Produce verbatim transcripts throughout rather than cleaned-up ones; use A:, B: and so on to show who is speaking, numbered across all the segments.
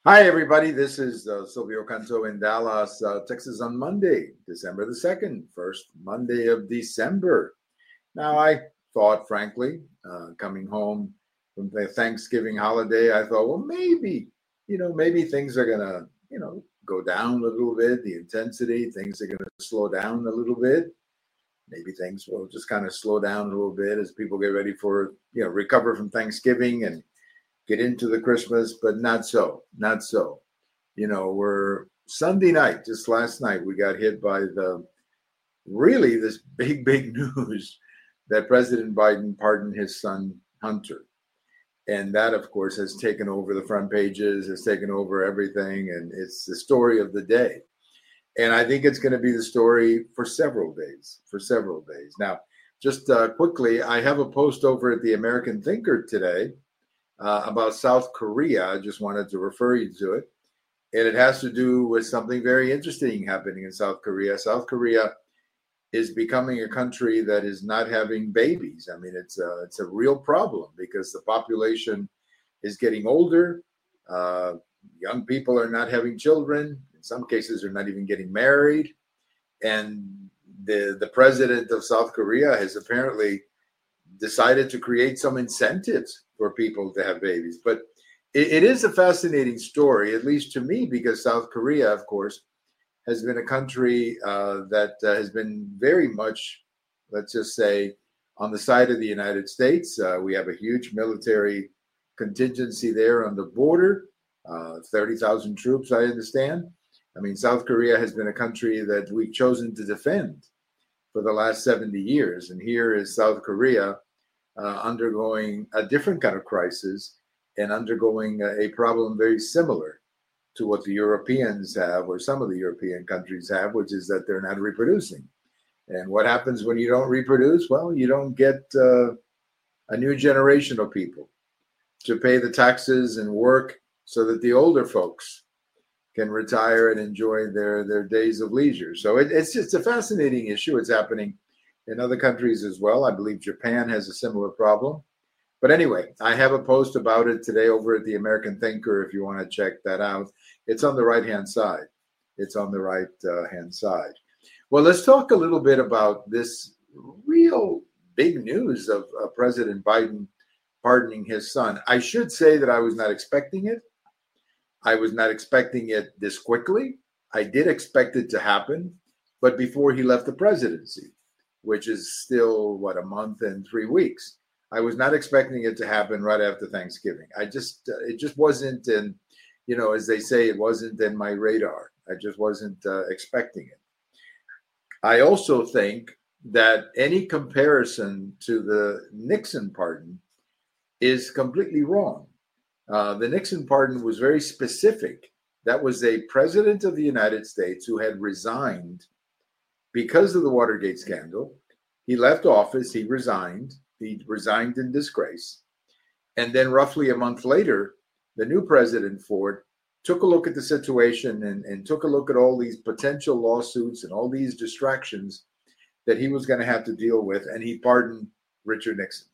A: Hi, everybody. This is uh, Silvio Canto in Dallas, uh, Texas on Monday, December the second, first Monday of December. Now, I thought, frankly, uh, coming home from the Thanksgiving holiday, I thought, well, maybe, you know, maybe things are going to, you know, go down a little bit, the intensity, things are going to slow down a little bit. Maybe things will just kind of slow down a little bit as people get ready for, you know, recover from Thanksgiving and get into the Christmas, but not so, not so. You know, we're Sunday night, just last night, we got hit by the really this big, big news that President Biden pardoned his son, Hunter. And that, of course, has taken over the front pages, has taken over everything. And it's the story of the day. And I think it's going to be the story for several days, for several days. Now, just uh, quickly, I have a post over at the American Thinker today uh, about South Korea. I just wanted to refer you to it. And it has to do with something very interesting happening in South Korea. South Korea is becoming a country that is not having babies. I mean, it's a, it's a real problem because the population is getting older. Uh, young people are not having children. In some cases, they're not even getting married. And the, the president of South Korea has apparently decided to create some incentives for people to have babies. But it, it is a fascinating story, at least to me, because South Korea, of course, has been a country uh, that uh, has been very much, let's just say, on the side of the United States. Uh, we have a huge military contingency there on the border, uh, thirty thousand troops, I understand. I mean, South Korea has been a country that we've chosen to defend for the last seventy years. And here is South Korea uh, undergoing a different kind of crisis and undergoing a, a problem very similar to what the Europeans have, or some of the European countries have, which is that they're not reproducing. And what happens when you don't reproduce? Well, you don't get uh, a new generation of people to pay the taxes and work so that the older folks can retire and enjoy their, their days of leisure. So it, it's just a fascinating issue. It's happening in other countries as well. I believe Japan has a similar problem. But anyway, I have a post about it today over at the American Thinker if you want to check that out. It's on the right-hand side. It's on the right-hand uh, side. Well, let's talk a little bit about this real big news of uh, President Biden pardoning his son. I should say that I was not expecting it. I was not expecting it this quickly. I did expect it to happen, but before he left the presidency, which is still, what, a month and three weeks. I was not expecting it to happen right after Thanksgiving. I just, uh, it just wasn't in, you know, as they say, it wasn't in my radar. I just wasn't uh, expecting it. I also think that any comparison to the Nixon pardon is completely wrong. Uh, the Nixon pardon was very specific. That was a president of the United States who had resigned because of the Watergate scandal. He left office, he resigned. He resigned in disgrace. And then roughly a month later, the new president, Ford, took a look at the situation and, and took a look at all these potential lawsuits and all these distractions that he was going to have to deal with. And he pardoned Richard Nixon.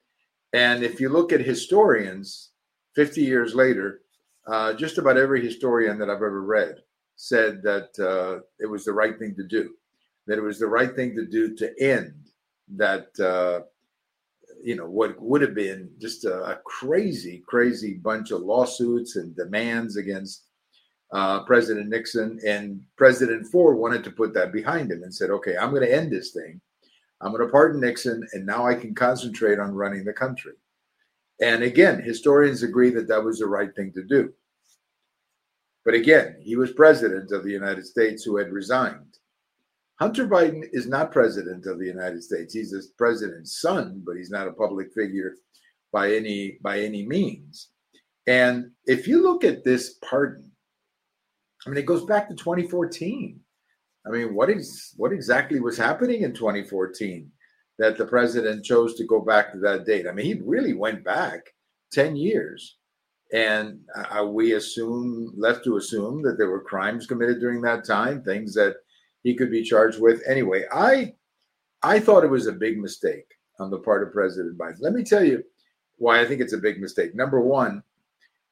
A: And if you look at historians, fifty years later, uh, just about every historian that I've ever read said that uh, it was the right thing to do, that it was the right thing to do to end that uh, you know, what would have been just a, a crazy, crazy bunch of lawsuits and demands against uh, President Nixon. And President Ford wanted to put that behind him and said, okay, I'm going to end this thing. I'm going to pardon Nixon, and now I can concentrate on running the country. And again, historians agree that that was the right thing to do. But again, he was president of the United States who had resigned. Hunter Biden is not president of the United States. He's the president's son, but he's not a public figure by any by any means. And if you look at this pardon, I mean, it goes back to twenty fourteen. I mean, what is what exactly was happening in twenty fourteen that the president chose to go back to that date? I mean, he really went back ten years. And uh, we assume, left to assume that there were crimes committed during that time, things that he could be charged with. Anyway, I I thought it was a big mistake on the part of President Biden. Let me tell you why I think it's a big mistake. Number one,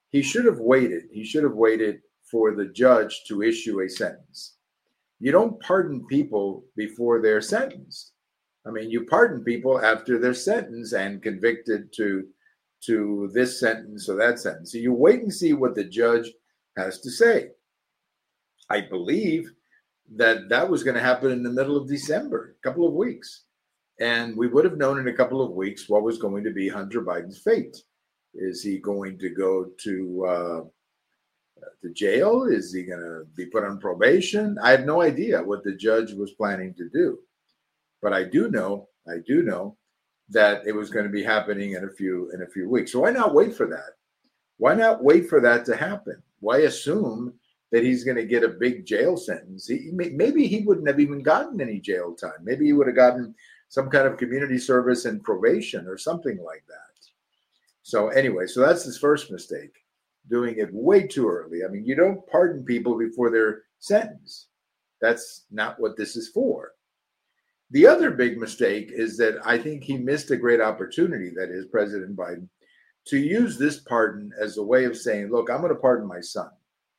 A: he should have waited. He should have waited for the judge to issue a sentence. You don't pardon people before they're sentenced. I mean, you pardon people after they're sentenced and convicted to, to this sentence or that sentence. So you wait and see what the judge has to say. I believe that that was going to happen in the middle of December, a couple of weeks. And we would have known in a couple of weeks what was going to be Hunter Biden's fate. Is he going to go to uh, to jail? Is he going to be put on probation? I have no idea what the judge was planning to do. But I do know, I do know that it was going to be happening in a few in a few weeks. So why not wait for that? Why not wait for that to happen? Why assume that he's going to get a big jail sentence? He, maybe he wouldn't have even gotten any jail time. Maybe he would have gotten some kind of community service and probation or something like that. So anyway, so that's his first mistake, doing it way too early. I mean, you don't pardon people before they're sentenced. That's not what this is for. The other big mistake is that I think he missed a great opportunity, that is President Biden, to use this pardon as a way of saying, look, I'm going to pardon my son.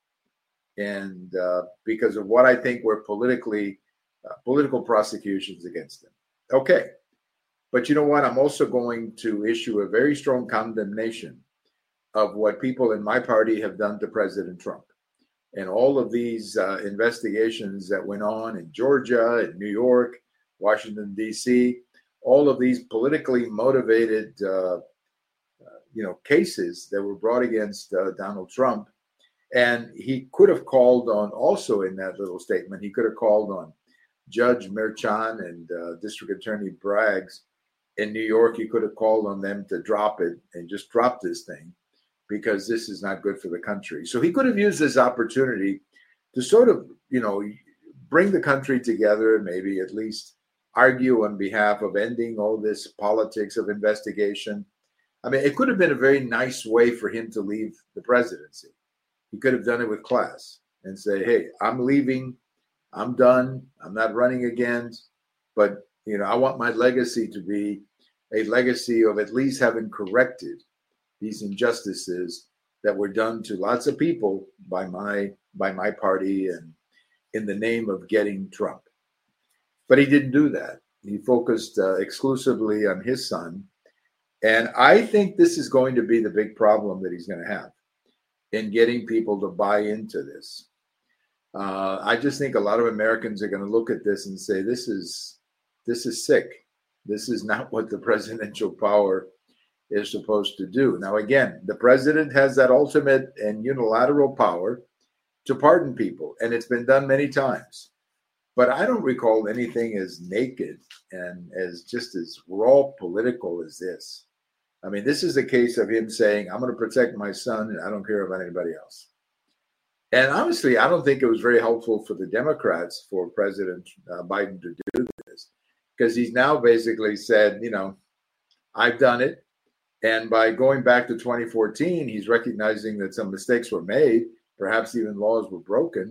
A: And uh, because of what I think were politically, uh, political prosecutions against him. Okay. But you know what? I'm also going to issue a very strong condemnation of what people in my party have done to President Trump. And all of these uh, investigations that went on in Georgia, in New York, Washington, D C, all of these politically motivated, uh, uh, you know, cases that were brought against uh, Donald Trump. And he could have called on, also in that little statement, he could have called on Judge Merchan and uh, District Attorney Braggs in New York. He could have called on them to drop it and just drop this thing, because this is not good for the country. So he could have used this opportunity to sort of, you know, bring the country together and maybe at least argue on behalf of ending all this politics of investigation. I mean, it could have been a very nice way for him to leave the presidency. He could have done it with class and say, hey, I'm leaving. I'm done. I'm not running again. But, you know, I want my legacy to be a legacy of at least having corrected these injustices that were done to lots of people by my by my party and in the name of getting Trump. But he didn't do that. He focused uh, exclusively on his son. And I think this is going to be the big problem that he's going to have in getting people to buy into this. Uh, I just think a lot of Americans are going to look at this and say, this is this is sick. This is not what the presidential power is supposed to do. Now, again, the president has that ultimate and unilateral power to pardon people, and it's been done many times. But I don't recall anything as naked and as just as raw political as this. I mean, this is a case of him saying, I'm going to protect my son and I don't care about anybody else. And honestly, I don't think it was very helpful for the Democrats for President uh, Biden to do this, because he's now basically said, you know, I've done it. And by going back to twenty fourteen, he's recognizing that some mistakes were made, perhaps even laws were broken.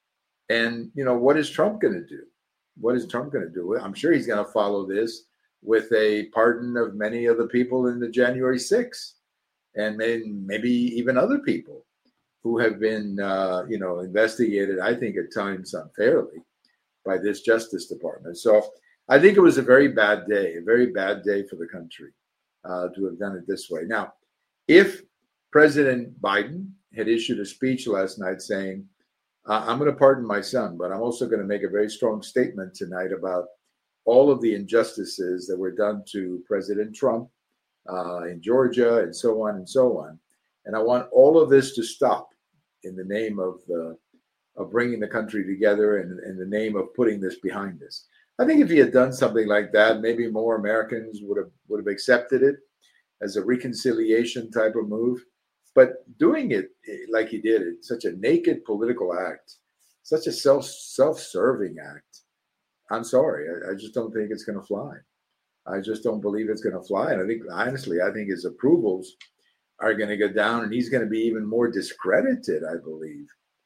A: And, you know, what is Trump going to do? What is Trump going to do? I'm sure he's going to follow this with a pardon of many of the people in the January sixth, and maybe, maybe even other people who have been, uh, you know, investigated, I think, at times unfairly by this Justice Department. So I think it was a very bad day, a very bad day for the country uh, to have done it this way. Now, if President Biden had issued a speech last night saying, uh, I'm going to pardon my son, but I'm also going to make a very strong statement tonight about all of the injustices that were done to President Trump uh, in Georgia and so on and so on. And I want all of this to stop in the name of the of bringing the country together and in the name of putting this behind us. I think if he had done something like that, maybe more Americans would have would have accepted it as a reconciliation type of move. But doing it like he did, it's such a naked political act, such a self self-serving act. I'm sorry, I, I just don't think it's going to fly. I just don't believe it's going to fly. And I think, honestly, I think his approvals are going to go down, and he's going to be even more discredited, I believe,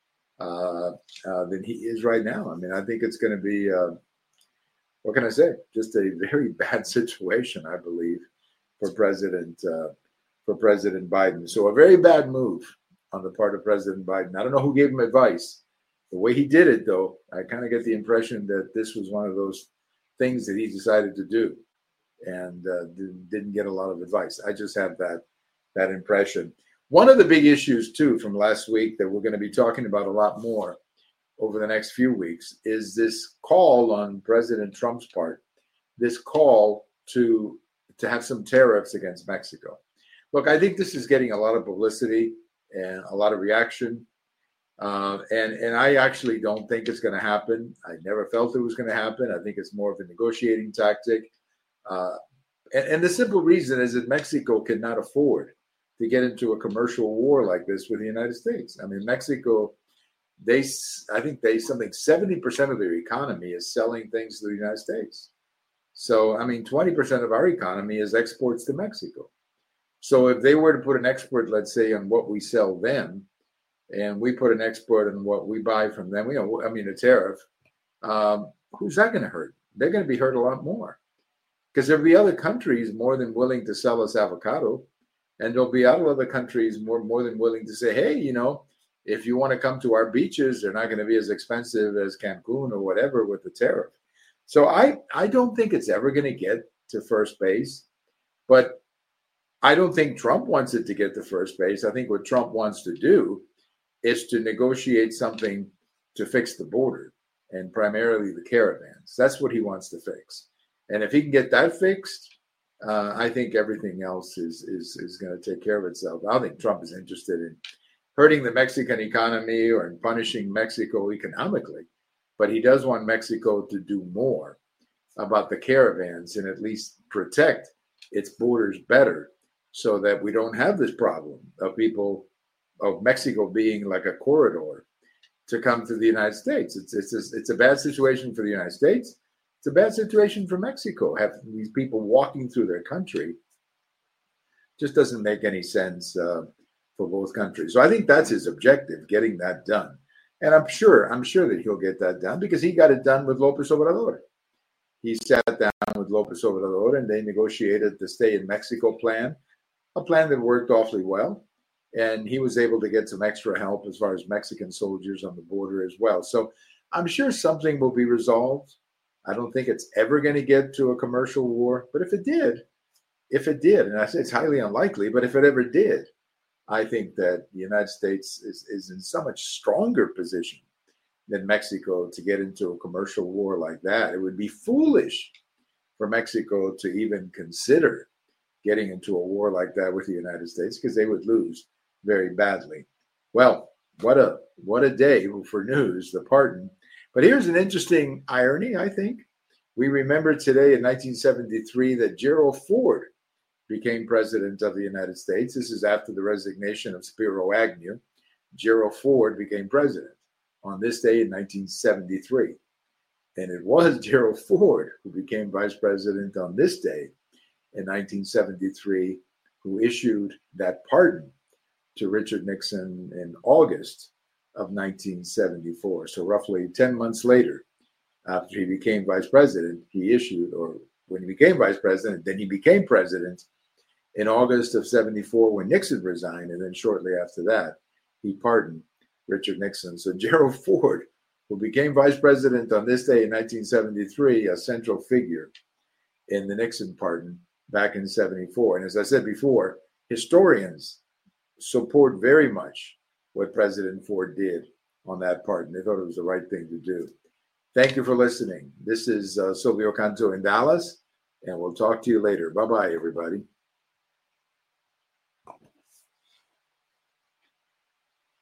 A: uh, uh, than he is right now. I mean, I think it's going to be, uh, what can I say? Just a very bad situation, I believe, for President uh, for President Biden. So a very bad move on the part of President Biden. I don't know who gave him advice. The way he did it, though, I kind of get the impression that this was one of those things that he decided to do and uh, didn't get a lot of advice. I just have that, that impression. One of the big issues, too, from last week that we're going to be talking about a lot more over the next few weeks is this call on President Trump's part, this call to, to have some tariffs against Mexico. Look, I think this is getting a lot of publicity and a lot of reaction. Uh, and, and I actually don't think it's going to happen. I never felt it was going to happen. I think it's more of a negotiating tactic. Uh, and, and the simple reason is that Mexico cannot afford to get into a commercial war like this with the United States. I mean, Mexico, they, I think they, something seventy percent of their economy is selling things to the United States. So, I mean, twenty percent of our economy is exports to Mexico. So if they were to put an export, let's say, on what we sell them, and we put an export on what we buy from them, you know, I mean, a tariff, um, who's that going to hurt? They're going to be hurt a lot more because there'll be other countries more than willing to sell us avocado. And there'll be other countries more, more than willing to say, hey, you know, if you want to come to our beaches, they're not going to be as expensive as Cancun or whatever with the tariff. So I, I don't think it's ever going to get to first base, but I don't think Trump wants it to get to first base. I think what Trump wants to do is to negotiate something to fix the border and primarily the caravans. That's what he wants to fix. And if he can get that fixed, uh, I think everything else is, is, is going to take care of itself. I don't think Trump is interested in hurting the Mexican economy or in punishing Mexico economically, but he does want Mexico to do more about the caravans and at least protect its borders better so that we don't have this problem of people, of Mexico being like a corridor to come to the United States. It's, it's, a, it's a bad situation for the United States. It's a bad situation for Mexico. Having these people walking through their country just doesn't make any sense uh, for both countries. So I think that's his objective, getting that done. And I'm sure, I'm sure that he'll get that done because he got it done with López Obrador. He sat down with López Obrador and they negotiated the Stay in Mexico plan, a plan that worked awfully well. And he was able to get some extra help as far as Mexican soldiers on the border as well. So I'm sure something will be resolved. I don't think it's ever going to get to a commercial war. But if it did, if it did, and I say it's highly unlikely, but if it ever did, I think that the United States is, is in so much stronger position than Mexico to get into a commercial war like that. It would be foolish for Mexico to even consider getting into a war like that with the United States because they would lose very badly. Well, what a what a day for news, the pardon. But here's an interesting irony, I think. We remember today in nineteen seventy-three that Gerald Ford became president of the United States. This is after the resignation of Spiro Agnew. Gerald Ford became president on this day in nineteen seventy-three. And it was Gerald Ford who became vice president on this day in nineteen seventy-three, who issued that pardon to Richard Nixon in August of nineteen seventy-four. So roughly ten months later, after he became vice president, he issued, or when he became vice president, then he became president in August of seventy-four when Nixon resigned. And then shortly after that, he pardoned Richard Nixon. So Gerald Ford, who became vice president on this day in nineteen seventy-three, a central figure in the Nixon pardon back in seventy-four. And as I said before, historians support very much what President Ford did on that pardon. They thought it was the right thing to do. Thank you for listening. This is uh, Silvio Canto in Dallas, and we'll talk to you later. Bye-bye, everybody.